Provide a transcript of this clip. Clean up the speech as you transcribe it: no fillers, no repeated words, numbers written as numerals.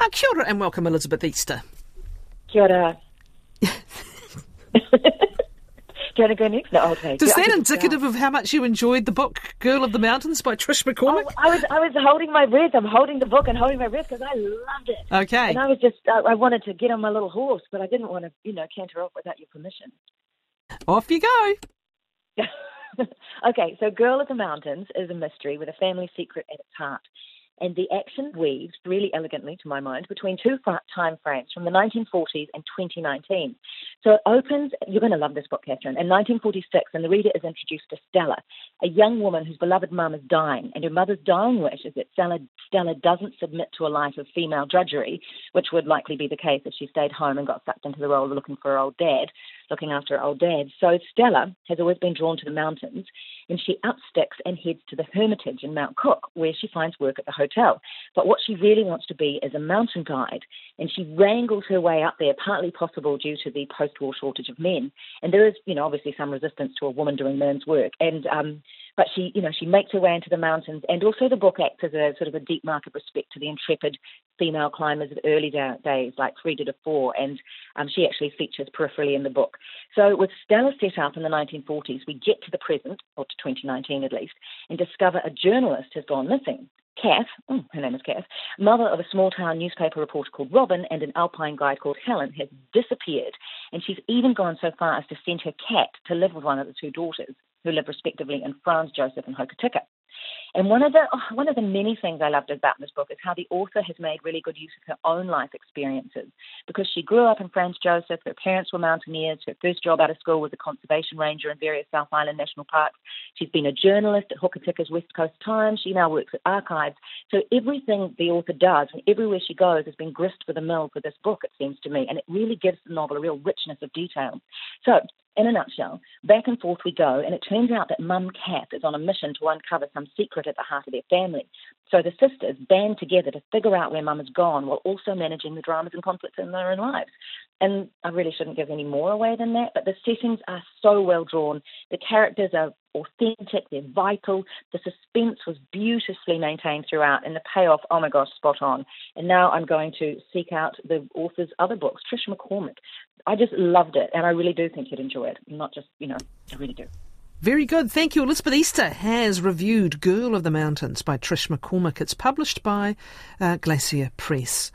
Kia ora and welcome, Elizabeth Easter. Kia ora. Do you want to go next? No, okay. Is that indicative of how much you enjoyed the book Girl of the Mountains by Trish McCormick? Oh, I was holding my breath. I'm holding the book and holding my breath because I loved it. Okay. And I was just, I wanted to get on my little horse, but I didn't want to, canter off without your permission. Off you go. Okay, so Girl of the Mountains is a mystery with a family secret at its heart. And the action weaves really elegantly, to my mind, between two time frames from the 1940s and 2019. So it opens, you're going to love this book, Catherine, in 1946, and the reader is introduced to Stella, a young woman whose beloved mum is dying, and her mother's dying wish is that Stella doesn't submit to a life of female drudgery, which would likely be the case if she stayed home and got sucked into the role of looking after her old dad. So Stella has always been drawn to the mountains, and she upsticks and heads to the Hermitage in Mount Cook, where she finds work at the hotel. But what she really wants to be is a mountain guide, and she wrangles her way up there, partly possible due to the post-war shortage of men. And there is, obviously some resistance to a woman doing men's work. And but she makes her way into the mountains, and also the book acts as a sort of a deep mark of respect to the intrepid female climbers of early days, like Frida de Four, and she actually features peripherally in the book. So with Stella set up in the 1940s, we get to the present, or to 2019 at least, and discover a journalist has gone missing. Kath, her name is Kath, mother of a small-town newspaper reporter called Robin and an alpine guide called Helen, has disappeared, and she's even gone so far as to send her cat to live with one of the two daughters, who live respectively in Franz Joseph and Hokitika. And one of the many things I loved about this book is how the author has made really good use of her own life experiences, because she grew up in Franz Joseph, her parents were mountaineers, her first job out of school was a conservation ranger in various South Island national parks. She's been a journalist at Hokotika's West Coast Times. She now works at Archives. So everything the author does and everywhere she goes has been grist for the mill for this book, it seems to me, and it really gives the novel a real richness of detail. So in a nutshell, back and forth we go, and it turns out that Mum Kath is on a mission to uncover some secret at the heart of their family. So the sisters band together to figure out where Mum has gone, while also managing the dramas and conflicts in their own lives. And I really shouldn't give any more away than that, but the settings are so well drawn. The characters are authentic, they're vital. The suspense was beautifully maintained throughout, and the payoff, oh my gosh, spot on. And now I'm going to seek out the author's other books, Trish McCormick. I just loved it, and I really do think you'd enjoy it. Not just, I really do. Very good. Thank you. Elizabeth Easter has reviewed Girl of the Mountains by Trish McCormick. It's published by Glacier Press.